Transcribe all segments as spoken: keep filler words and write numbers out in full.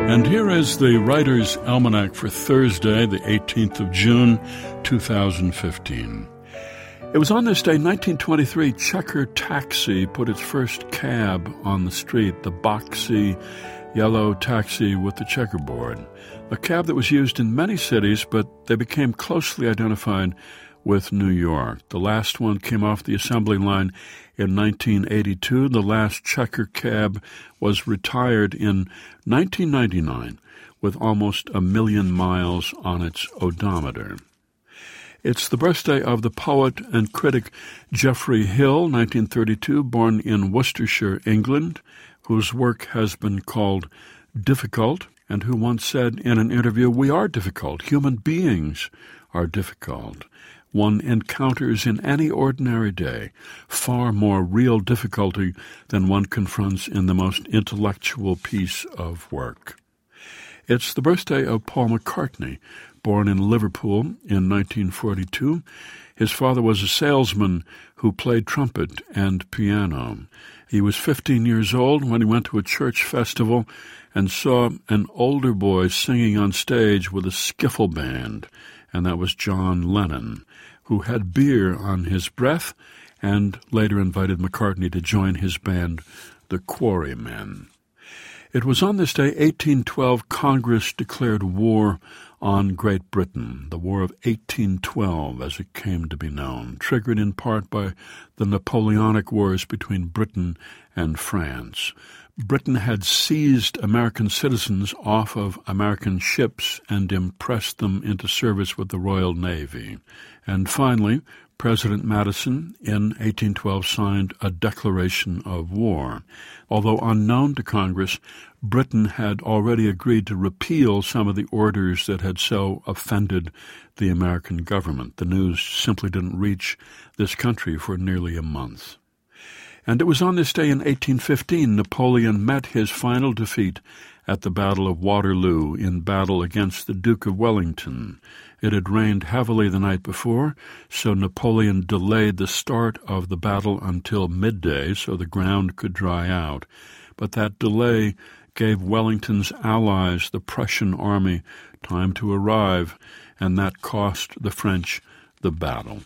And here is the Writer's Almanac for Thursday, the eighteenth of June, two thousand fifteen. It was on this day, nineteen twenty-three, Checker Taxi put its first cab on the street, the boxy yellow taxi with the checkerboard. A cab that was used in many cities, but they became closely identified with New York. The last one came off the assembly line in nineteen eighty-two. The last Checker cab was retired in nineteen ninety-nine with almost a million miles on its odometer. It's the birthday of the poet and critic Geoffrey Hill, nineteen thirty-two, born in Worcestershire, England, whose work has been called difficult, and who once said in an interview, "We are difficult. Human beings are difficult. One encounters in any ordinary day far more real difficulty than one confronts in the most intellectual piece of work." It's the birthday of Paul McCartney, born in Liverpool in nineteen forty-two. His father was a salesman who played trumpet and piano. He was fifteen years old when he went to a church festival and saw an older boy singing on stage with a skiffle band, and that was John Lennon, who had beer on his breath and later invited McCartney to join his band, the Quarrymen. It was on this day, eighteen twelve, Congress declared war on Great Britain, the War of eighteen twelve, as it came to be known, triggered in part by the Napoleonic Wars between Britain and France. Britain had seized American citizens off of American ships and impressed them into service with the Royal Navy. And finally, President Madison in eighteen twelve signed a declaration of war. Although unknown to Congress, Britain had already agreed to repeal some of the orders that had so offended the American government. The news simply didn't reach this country for nearly a month. And it was on this day in eighteen fifteen Napoleon met his final defeat at the Battle of Waterloo in battle against the Duke of Wellington. It had rained heavily the night before, so Napoleon delayed the start of the battle until midday so the ground could dry out. But that delay gave Wellington's allies, the Prussian army, time to arrive, and that cost the French the battle.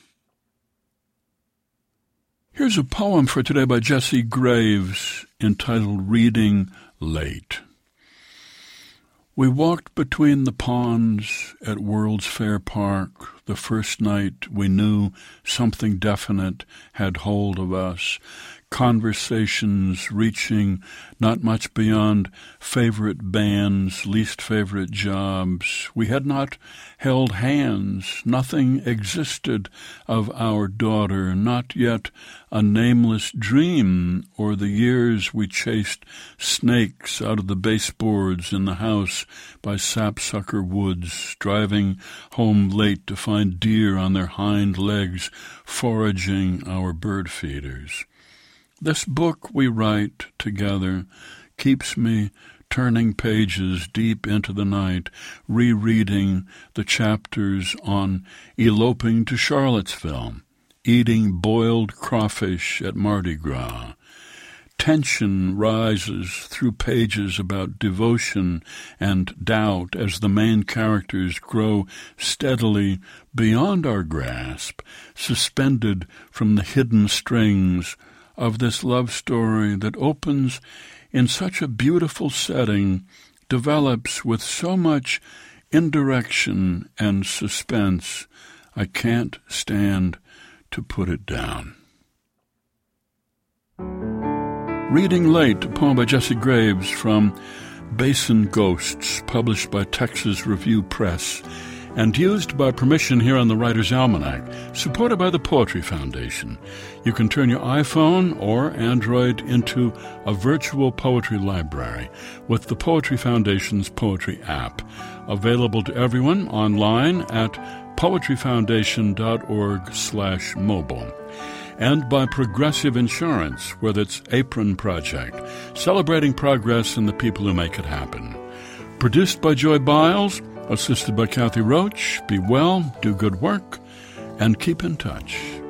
Here's a poem for today by Jesse Graves entitled Reading Late. We walked between the ponds at World's Fair Park the first night we knew something definite had hold of us, conversations reaching not much beyond favorite bands, least favorite jobs. We had not held hands. Nothing existed of our daughter, not yet a nameless dream, or the years we chased snakes out of the baseboards in the house by sapsucker woods, driving home late to find deer on their hind legs foraging our bird feeders. This book we write together keeps me turning pages deep into the night, rereading the chapters on eloping to Charlottesville, eating boiled crawfish at Mardi Gras. Tension rises through pages about devotion and doubt as the main characters grow steadily beyond our grasp, suspended from the hidden strings of this love story that opens in such a beautiful setting, develops with so much indirection and suspense, I can't stand to put it down. Reading Late, a poem by Jesse Graves from Basin Ghosts, published by Texas Review Press, and used by permission here on the Writer's Almanac, supported by the Poetry Foundation. You can turn your iPhone or Android into a virtual poetry library with the Poetry Foundation's Poetry app, available to everyone online at poetryfoundation.org slash mobile. And by Progressive Insurance, with its Apron Project, celebrating progress and the people who make it happen. Produced by Joy Biles, assisted by Kathy Roach. Be well, do good work, and keep in touch.